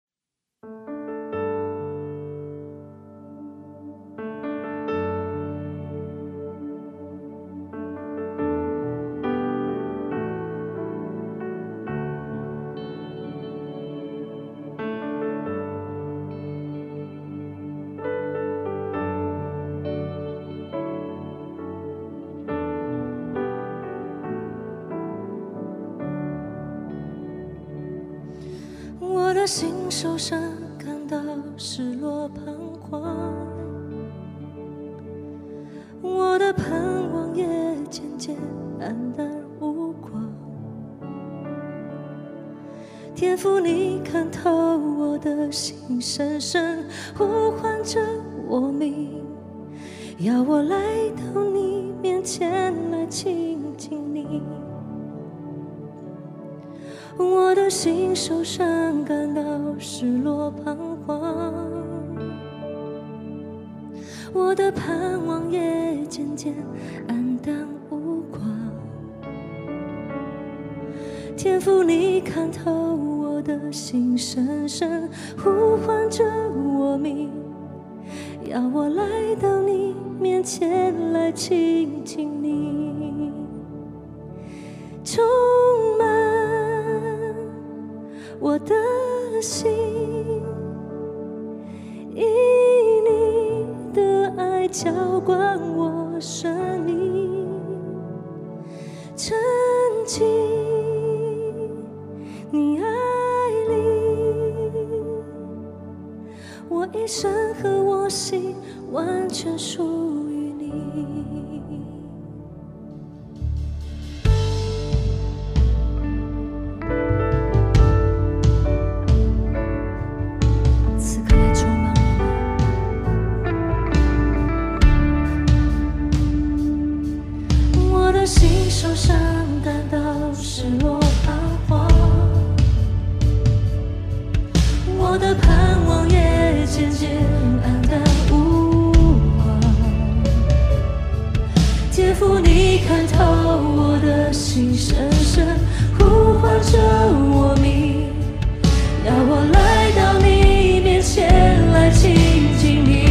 我的心受伤，感到失落彷徨，我的盼望也渐渐黯淡无光。天父，你看透我的心，深深呼唤着我名，要我来到你面前来亲近你。我的心受伤，感到失落彷徨，我的盼望也渐渐黯淡无光。天父，你看透我的心，深深呼唤着我名，要我来到你面前来亲近你，充满我的心，以你的爱浇灌我生命，沉浸你爱里，我一生和我心完全属于你。心受伤，感到失落彷徨，我的盼望也渐渐黯淡无光。天父，你看透我的心，深深呼唤着我名，要我来到你面前来亲近你，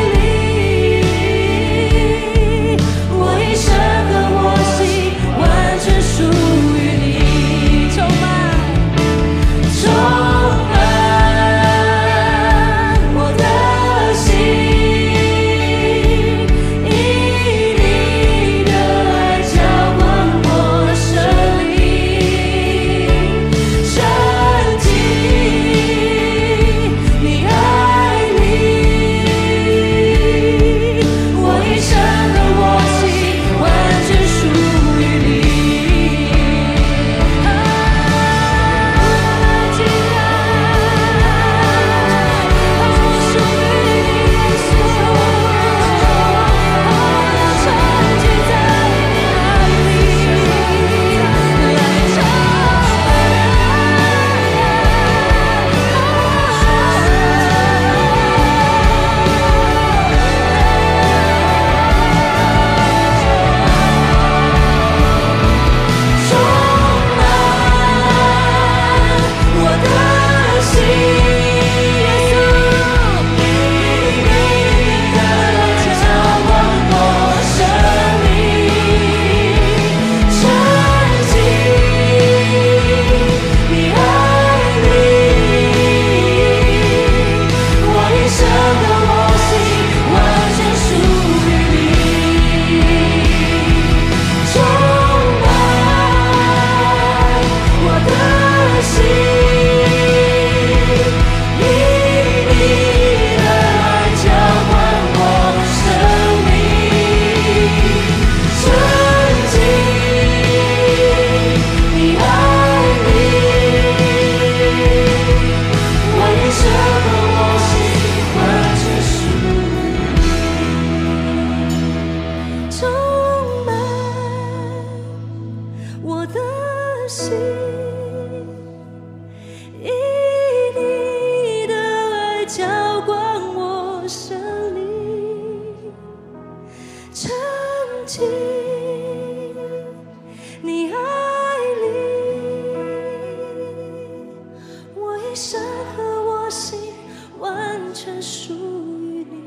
完我心完全属于你。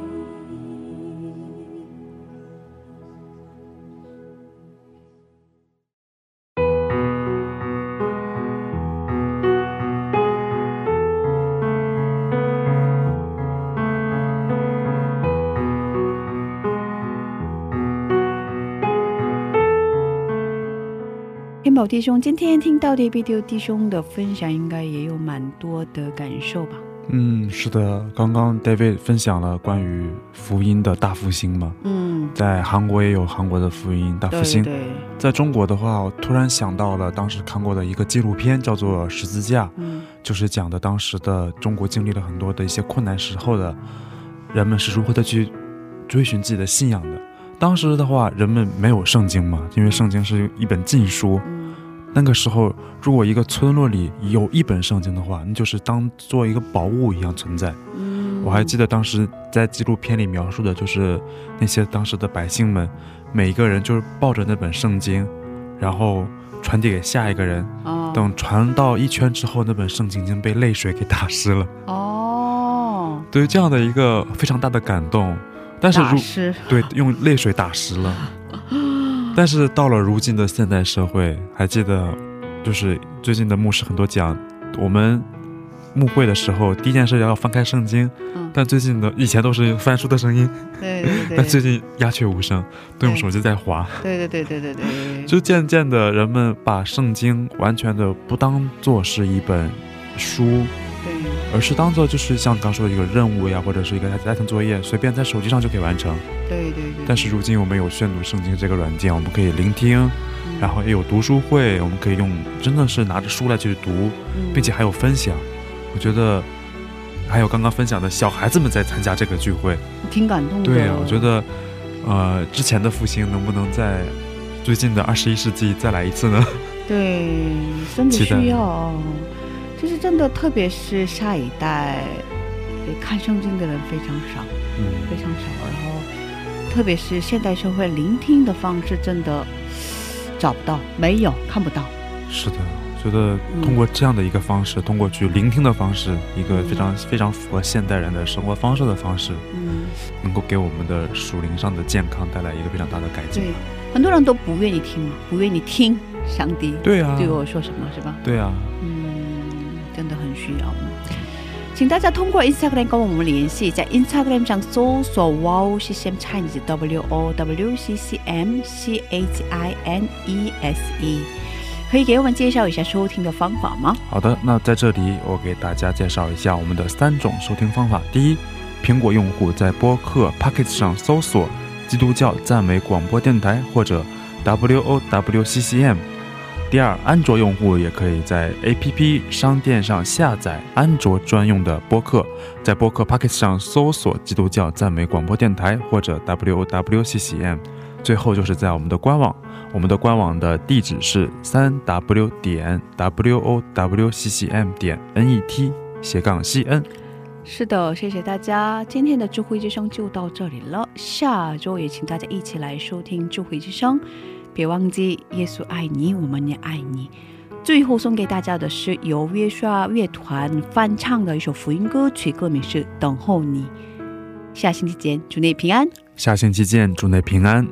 天宝弟兄，今天听到 David 弟兄的分享，应该也有蛮多的感受吧？ 是的，刚刚 David 分享了关于福音的大复兴嘛。在韩国也有韩国的福音大复兴。对对，在中国的话，我突然想到了当时看过的一个纪录片，叫做《十字架》，就是讲的当时的中国经历了很多的一些困难时候的人们是如何的去追寻自己的信仰的。当时的话，人们没有圣经嘛，因为圣经是一本禁书。那个时候，如果一个村落里有一本圣经的话，那就是当做一个宝物一样存在。我还记得当时在纪录片里描述的，就是那些当时的百姓们，每一个人就是抱着那本圣经，然后传递给下一个人。等传到一圈之后，那本圣经已经被泪水给打湿了。对，这样的一个非常大的感动。但是对，用泪水打湿了。但是到了如今的现代社会，还记得就是最近的牧师很多讲，我们牧会的时候第一件事要翻开圣经，但最近的以前都是翻书的声音，对对对，但最近鸦雀无声，都用手机在滑。对对对对对对，就渐渐的人们把圣经完全的不当作是一本书，而是当做就是像刚说的一个任务呀，或者是一个家庭作业，随便在手机上就可以完成。对对对。但是如今我们有宣读圣经这个软件，我们可以聆听，然后也有读书会，我们可以用真的是拿着书来去读，并且还有分享。我觉得还有刚刚分享的小孩子们在参加这个聚会，挺感动的。对啊，我觉得之前的复兴能不能在最近的21世纪再来一次呢？对，真的需要。就是真的，特别是下一代看圣经的人非常少，非常少。然后特别是现代社会聆听的方式真的找不到，没有，看不到。是的，觉得通过这样的一个方式，通过去聆听的方式，一个非常非常符合现代人的生活方式的方式，能够给我们的属灵上的健康带来一个非常大的改进。对，很多人都不愿意听嘛，不愿意听上帝对我说什么，是吧？对啊，真的很需要。请大家通过 Instagram 跟我们联系，在 Instagram 上搜索 WowCCM Chinese WOWCCM CHINESE， 可以给我们介绍一下收听的方法吗？好的，那在这里我给大家介绍一下我们的3种收听方法。第一，苹果用户在播客 Pocket 上搜索基督教赞美广播电台或者 WOWCCM。第二，安卓用户也可以在 APP 商店上下载安卓专用的播客，在播客 Pocket 上搜索基督教赞美广播电台或者 WOWCCM。 最后就是在我们的官网，我们的官网的地址是 3w.wowccm.net/cn。 是的，谢谢大家，今天的智慧之声就到这里了，下周也请大家一起来收听智慧之声，别忘记耶稣爱你，我们也爱你。最后送给大家的是由约书亚乐团翻唱的一首福音歌曲，歌名是等候你。下星期见，祝你平安。下星期见，祝你平安。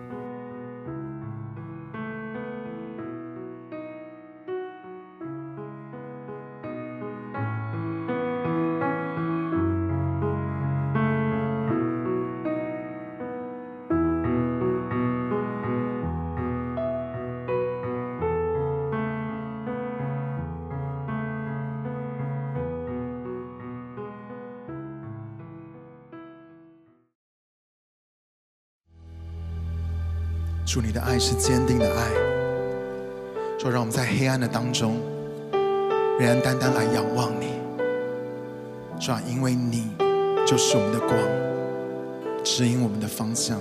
主，你的爱是坚定的爱，说让我们在黑暗的当中仍然单单来仰望你，说因为你就是我们的光，指引我们的方向。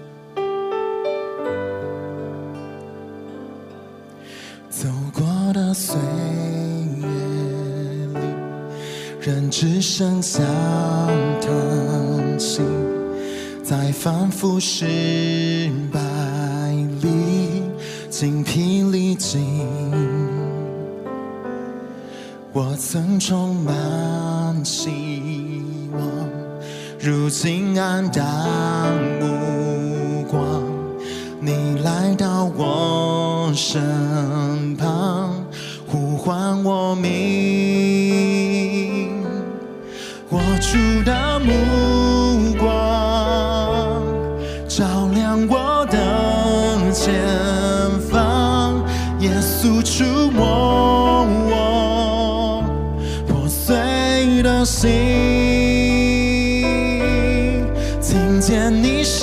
走过的岁月里，人只剩下叹息，在反复失败里精疲力尽， 我曾充满希望，如今黯淡无光，你来到我身旁，呼唤我名。我主的目光照亮我的前方，耶稣触摸我破碎的心，听见你声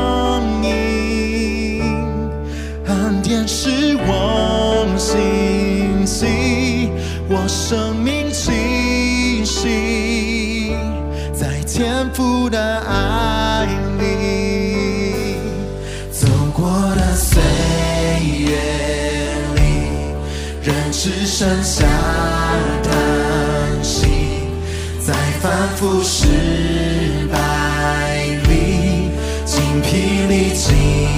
音，恩典是我信息，我生命气息，在天父的爱里，走过的岁月里，人只剩下叹息，在反复失败里精疲力尽。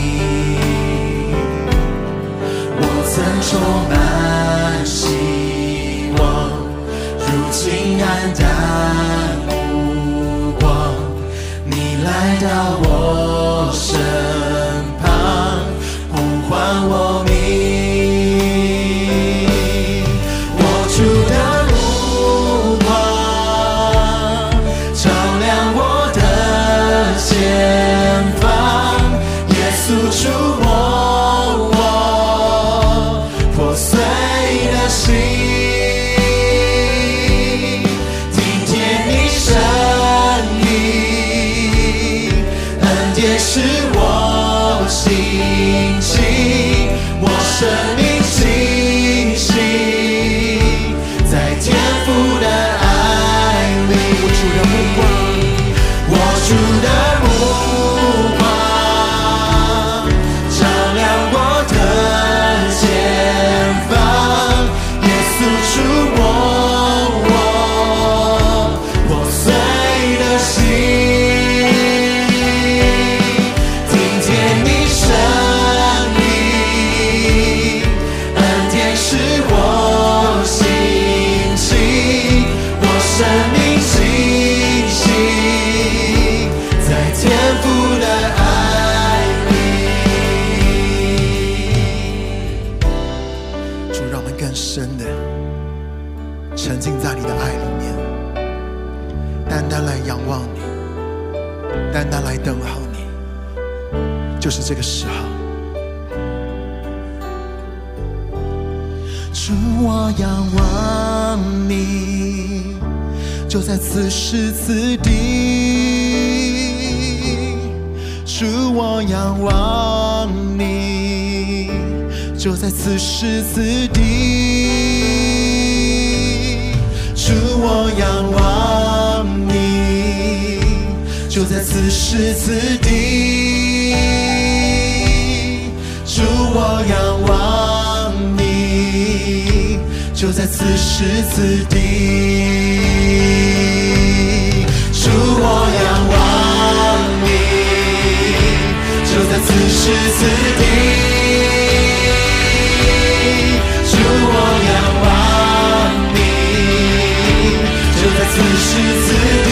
我曾充满希望，如今黯淡无光，你来到我身旁，呼唤我名。我主的目光照亮我的前方，耶稣触摸我破碎的心，听见你声音，恩典是我心情，我生命气息，在天父的爱里。我主的目光照亮我的前方，耶稣触摸我破碎的心，听见你声音，恩典是我心情，我生命气息，在天父的爱里。主，让我们更深的沉浸在你的爱里面，单单来仰望你，单单来等候你，就是这个时候。主，我仰望你，就在此时此地。主，我仰望你，就在此时此地。主，我仰望你，就在此时此地。主，我仰望你，就在此时此地。主，我仰望你，就在此时此地。主，我仰望你，就在此时此地。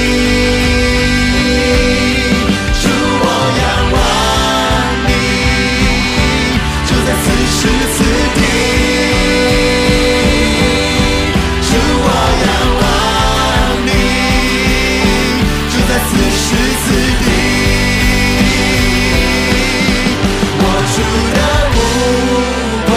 主，我仰望你，就在此时此地。主，我仰望你，就在此时此地。我主的目光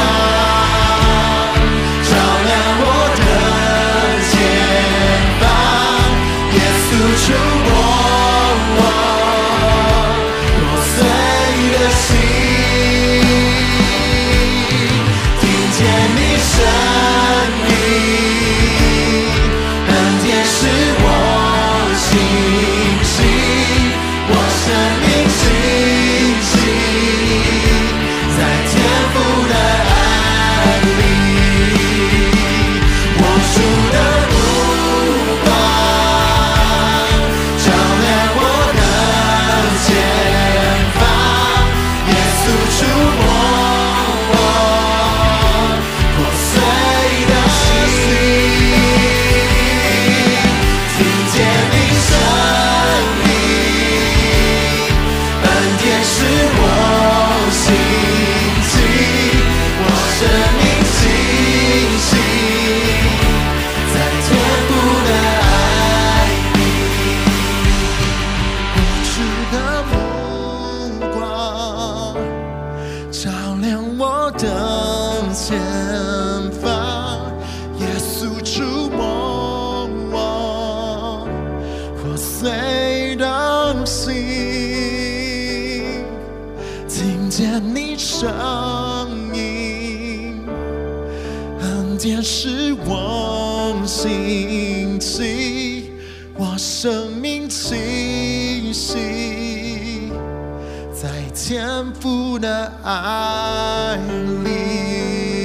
照亮我的前方，耶稣触摸我破碎的心，听见你声音，恩典是我信心，我生命气息，在天父的爱里。我主的目光照亮天使我兴起，我生命气息，在天父的爱里。